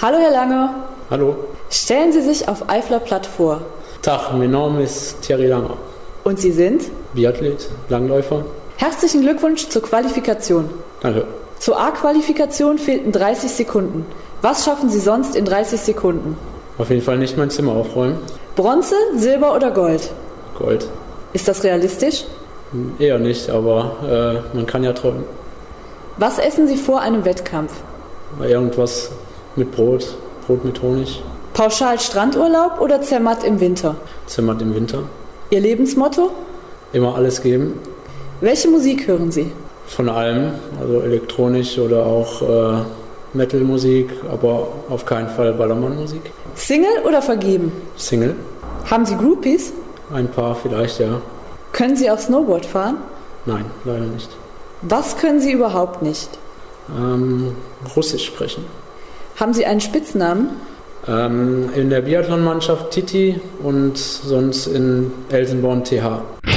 Hallo Herr Lange. Hallo. Stellen Sie sich auf Eifler Platt vor. Tag, mein Name ist Thierry Langer. Und Sie sind? Biathlet, Langläufer. Herzlichen Glückwunsch zur Qualifikation. Danke. Zur A-Qualifikation fehlten 30 Sekunden. Was schaffen Sie sonst in 30 Sekunden? Auf jeden Fall nicht mein Zimmer aufräumen. Bronze, Silber oder Gold? Gold. Ist das realistisch? Eher nicht, aber man kann ja träumen. Was essen Sie vor einem Wettkampf? Irgendwas mit Brot, Brot mit Honig. Pauschal Strandurlaub oder Zermatt im Winter? Zermatt im Winter. Ihr Lebensmotto? Immer alles geben. Welche Musik hören Sie? Von allem, also elektronisch oder auch Metal-Musik, aber auf keinen Fall Ballermann-Musik. Single oder vergeben? Single. Haben Sie Groupies? Ein paar vielleicht, ja. Können Sie auch Snowboard fahren? Nein, leider nicht. Was können Sie überhaupt nicht? Russisch sprechen. Haben Sie einen Spitznamen? In der Biathlon-Mannschaft Titi und sonst in Elsenborn TH.